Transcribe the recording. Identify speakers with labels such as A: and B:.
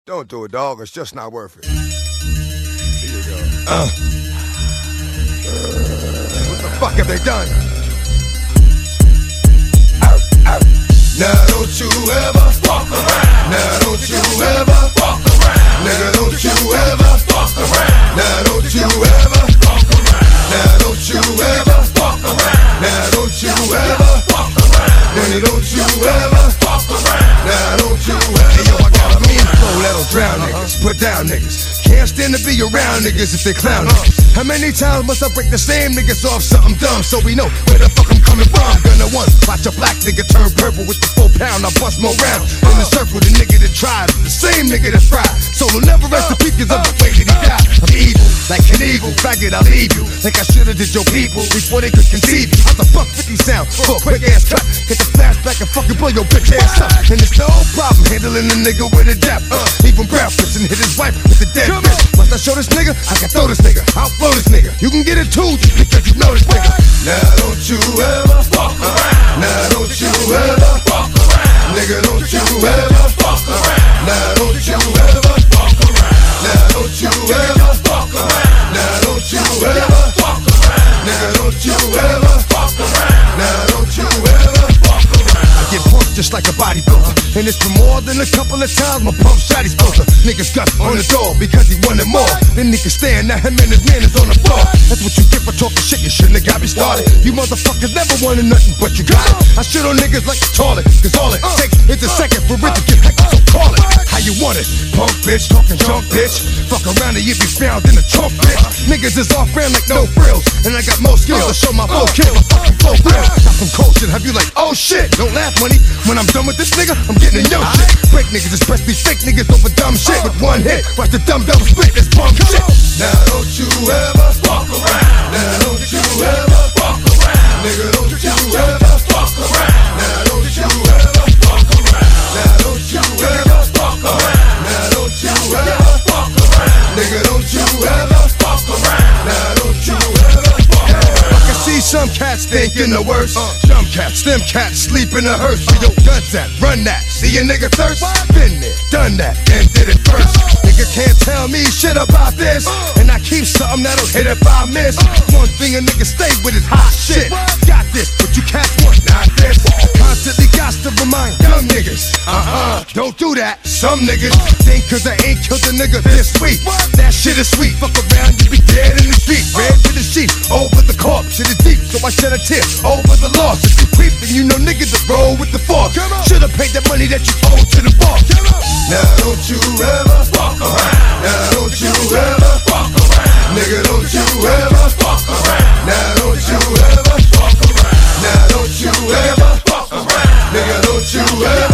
A: Don't do it, dog. It's just not worth it. Here you go. What the fuck have they done? Now don't you ever fuck around. Now don't you ever fuck around. Nigga, don't you ever fuck around. Now don't you ever fuck around. Now don't you ever fuck around. Now don't you ever fuck around. Nigga, don't you ever fuck around. Now don't you ever. Hey yo, I got a mean flow that'll drown niggas, put down niggas. Can't stand to be around niggas if they clown niggas. How many times must I break the same niggas off something dumb so we know where the fuck I'm coming from? Gonna one, watch a black nigga turn purple with the 4 pound. I bust more rounds in the circle. The nigga that tried, the same nigga that's fried. So will never rest in peace cause of the way that he died. I'm evil, like an eagle, faggot, I'll leave you. Like I should've did your people before they could conceive you. How's the buck 50 sound for a quick ass cut? Get the flashback and fucking blow your bitch ass up. And it's no problem handling a nigga with a depth. Even breathless and hit his wife with the dead bitch. Must I show this nigga? I can throw this nigga, outflow this nigga. You can get it too just because you know this nigga. Now don't you ever fuck around. Now don't you ever fuck around. Nigga, don't you ever fuck around. Now don't you ever fuck around. Now don't you ever fuck around. Now don't you ever fuck around. Nigga, don't you ever fuck around. Now don't you ever fuck around. I get pumped just like a bodybuilder, and it's for more than a couple of times my pump shot he's supposed to. Niggas got on the door because he wanted more. Then niggas stand, now him and his man is on the floor. That's what you get for talking shit, you shouldn't have got me started. You motherfuckers never wanted nothing but you got it. I shit on niggas like a toilet, cause all it takes is a second for it to get hectic, so call it how you want it. Punk bitch, talking junk bitch. Fuck around and you be found in a trunk bitch. Niggas is off brand like no frills, and I got more skills to show my full kill. I fucking flow real. Got some cold shit, have you like, oh shit. Don't laugh, money. When I'm done with this nigga, I'm getting in your shit. Break niggas, especially fake niggas over dumb shit. With one hit, watch the dumb double split, this punk shit. Now don't you ever fuck around. Now don't you ever fuck around. Nigga, don't you ever fuck around. Now don't you ever fuck around. Now don't you ever fuck around. Now don't you ever fuck around. Nigga, don't you ever fuck around. Now don't you ever fuck around. I can see some cats thinking the worst. Some cats, them cats sleep in a hearse. Where your guns at? Run that. See a nigga thirst? Been there, done that, and did it first. Nigga can't tell me shit about this, and I keep something that'll hit if I miss. One thing a nigga stay with is hot shit. Got this, but you cats want not this. Constantly got to remind young niggas, don't do that. Some niggas think cause I ain't killed a nigga this week, that shit is sweet. Fuck around, you be dead in the street. Red to the sheet, over the corpse. Shit is deep, so I shed a tear over the loss. If you creep, then you know niggas that roll with the force. Should've paid that money that you owe to the boss. Now don't you ever fuck around. Now don't you ever fuck around. Nigga, don't you ever fuck around. Now don't you ever fuck around. Now don't you ever fuck around. Nigga, don't you ever